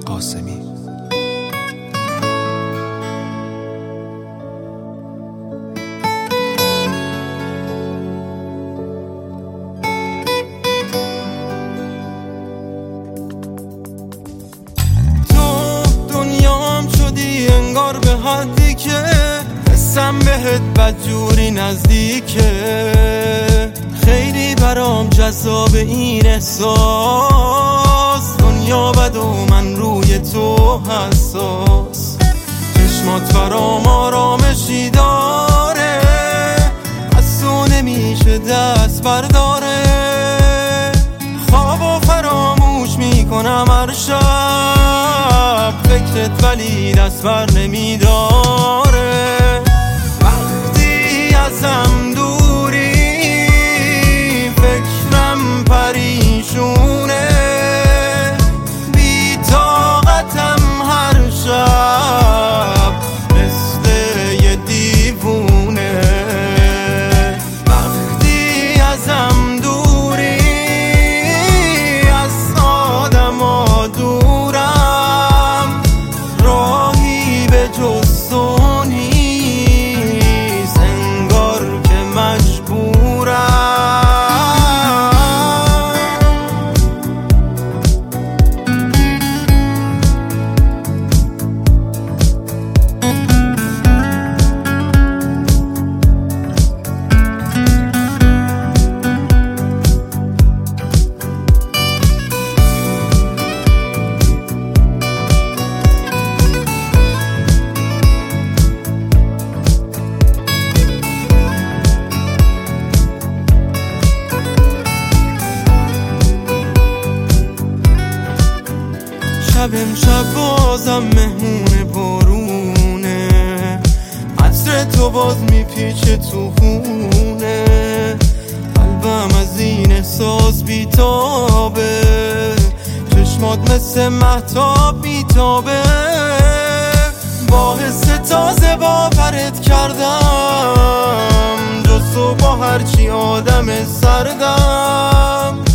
قاسمی. انگار به حدی که حسم بهت بدجوری نزدیکه، خیلی برام جذاب این احساس، دنیا بد و من روی تو حساس، چشمات برام آرامشی داره، از تو نمیشه دست برداره، خوابو فراموش میکنم هر شب، فکرت ولی دست بر نمیداره، وقتی ازم دوری فکرم پریشونه، بی طاقتم هر شب مثل یه دیوونه، وقتی ازم دوری از آدما دورم، راهی به جز تو نیست، انگار که مجبورم. شب امشب بازم مهمون بارونه، عطر تو باز میپیچه تو خونه، قلبم از این احساس بیتابه، چشمات مثل مهتاب بیتابه، با حس تازه باورت کردم، جز تو با هرچی آدم سردم،